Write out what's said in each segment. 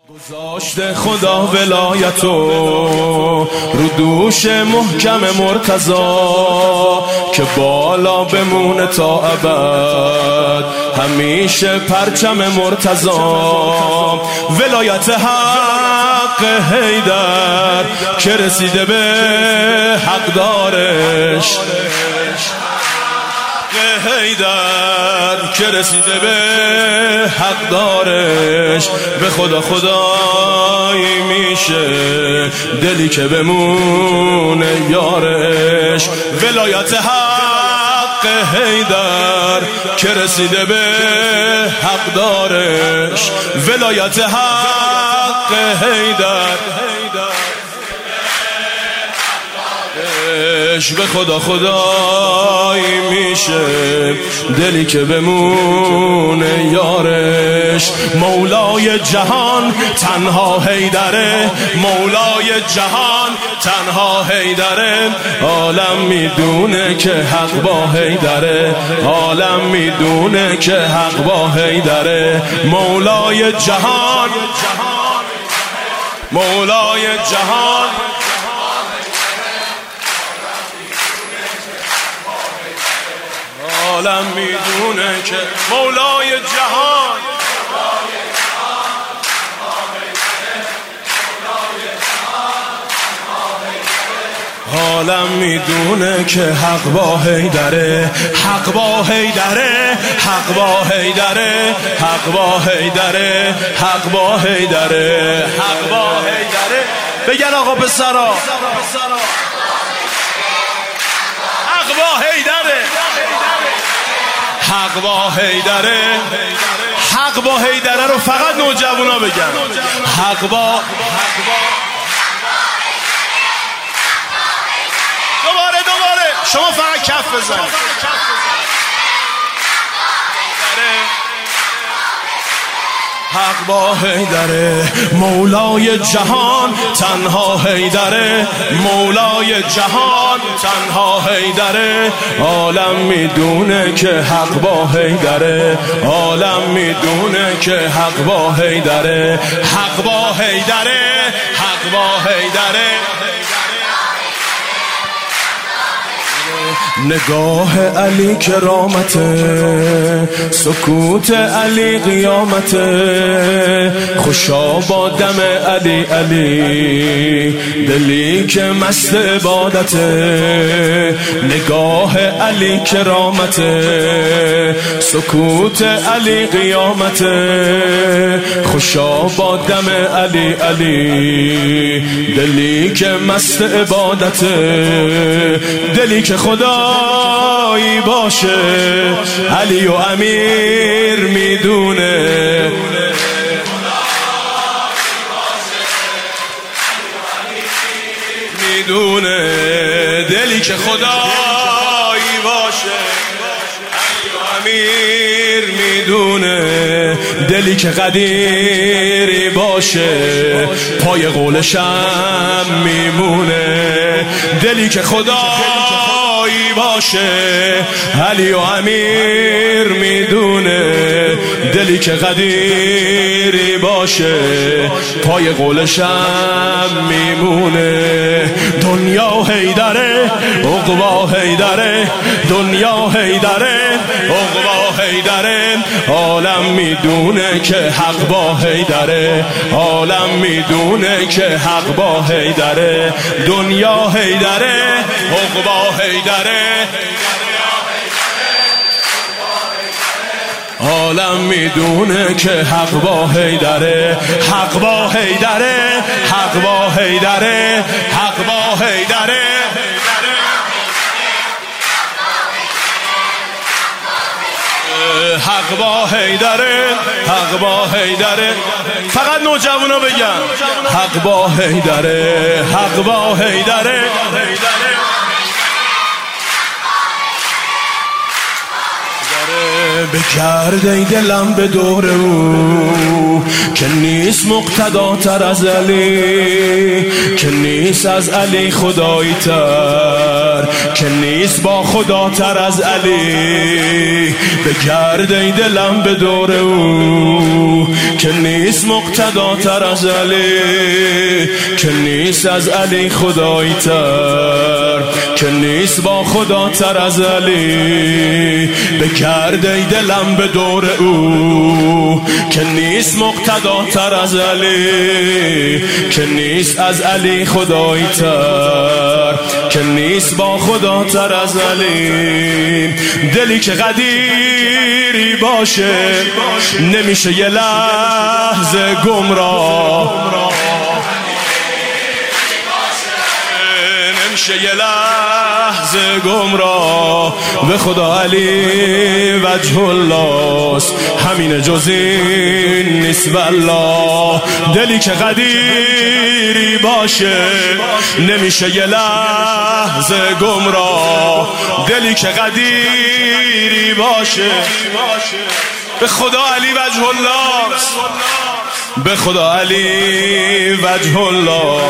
گذاشته خدا ولایتو رو دوش محکم مرتضا که بالا بمونه تا ابد همیشه پرچم مرتضا. ولایت حق حیدر که رسیده به حق دارش، حیدر که رسیده به حق دارش. به خدا خدایی میشه دلی که بمونه یارش. ولایت حق حیدر که رسیده به حق دارش. ولایت حق حیدر به خدا خدایی میشه دلی که بمونه یارش. مولای جهان تنها حیدره، مولای جهان تنها حیدره. عالم میدونه که حق با حیدره، عالم میدونه که حق با حیدره. مولای جهان، مولای جهان عالم میدونه که مولای جهان، عالم میدونه که حق با حیدره، حق با حیدره، حق با حیدره، حق با حیدره، حق با حیدره، حق با حیدره. بگن آقا پسرا حق با حیدره، حق با حیدره، حق با حیدره رو فقط نوجوانا بگن. حق با دوباره شما فقط کف بزنید. حق با حیدره، مولای جهان تنها حیدره، مولای جهان تنها حیدره. عالم میدونه که حق با حیدره، عالم میدونه که حق با حیدره. حق با حیدره، حق با حیدره. نگاه علی کرامته، سکوت علی قیامته. خوشا با دم علی علی، دلی که مست عبادته. نگاه علی کرامته، سکوت علی قیامته. خوشا با دم علی علی، دلی که مست عبادته. دلی که خدایی باشه علی و امیر میدونه. میدونه دلی که خدایی باشه علی و امیر میدونه. دلی که قدیری باشه پای قولشم میمونه. دلی که خدایی باشه علی و امیر میدونه. دلی که قدیری باشه پای قولشم میمونه. دنیا حیدره، عقبا حیدره، دنیا حیدره، عقبا حیدره. عالم میدونه که حق با حیدره، عالم میدونه که حق با حیدره. دنیا حیدره، عقبا حیدره. عالم میدونه که حق با حیدره، حق با حیدره، حق با حیدره، حق با حیدره. حق با حیدره، حق با حیدره. فقط نوجوانا بگن حق با حیدره، حق با حیدره. بگرده دلم به دور او که نیست مقتداتر از علی، که نیست از علی خدایی تر که نیست با خدا تر از علی. بگرده دلم به دور او که نیست مقتدا تر از علی، که نیست از علی خدایی تر، که نیست با خدا تر از علی. بگرده دلم به دور او که نیست مقتدا تر از علی، که نیست از علی خدایی تر، که نیست با خدا تر از علی. دلی که قدیری باشه نمیشه یه لحظه گمراه، نمیشه یه لحظه گمراه. به خدا علی وجه الله است، همین جز این نیست والله. دلی که قدیری باشه نمیشه یه لحظه گمراه، دلی که قدیری باشه. به خدا علی وجه الله است، به خدا علی وجه الله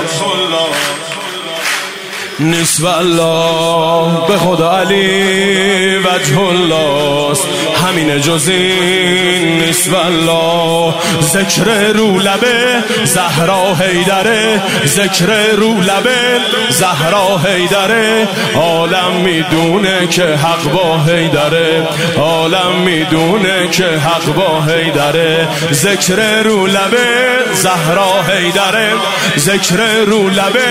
نیست والله. به خدا علی وجه الله است، همین جز این نیست والله. ذکر رو لبه زهرا حیدره، ذکر رو لبه زهرا حیدره. عالم میدونه که حق با حیدره، عالم میدونه که حق با حیدره. ذکر رو لبه زهرا حیدره، ذکر رو لبه.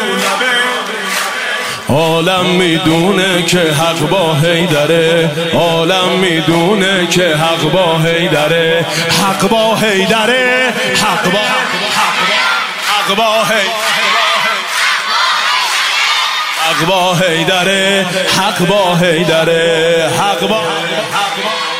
عالم میدونه که حق با حیدره، عالم میدونه که حق با حیدره. حق با حیدره، حق با حق با حق با حیدره، حق با حیدره، حق با